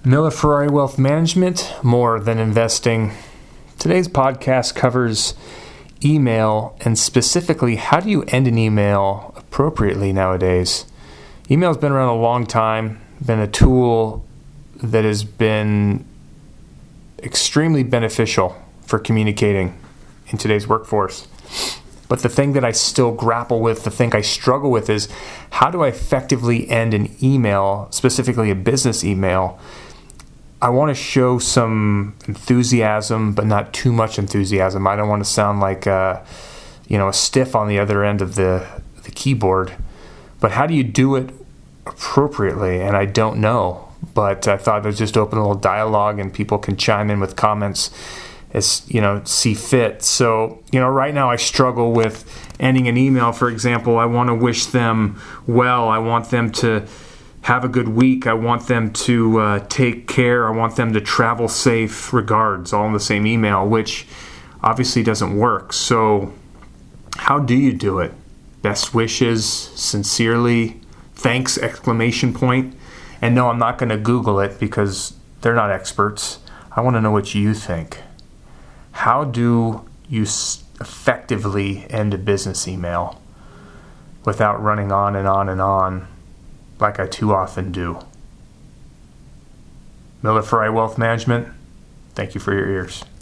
Miller Ferrari Wealth Management, more than investing. Today's podcast covers email, and specifically, how do you end an email appropriately nowadays? Email's been around a long time, been a tool that has been extremely beneficial for communicating in today's workforce. But the thing that I still grapple with, the thing I struggle with is, how do I effectively end an email, specifically a business email? I want to show some enthusiasm, but not too much enthusiasm. I don't want to sound like a stiff on the other end of the keyboard. But how do you do it appropriately? And I don't know. But I thought I'd just open a little dialogue and people can chime in with comments as see fit. So right now I struggle with ending an email. For example, I want to wish them well. I want them to have a good week. I want them to take care. I want them to travel safe. Regards, all in the same email, which obviously doesn't work. So how do you do it? Best wishes, sincerely, thanks, exclamation point. And no, I'm not going to Google it because they're not experts. I want to know what you think. How do you effectively end a business email without running on and on and on like I too often do? Miller Ferrari Wealth Management, thank you for your ears.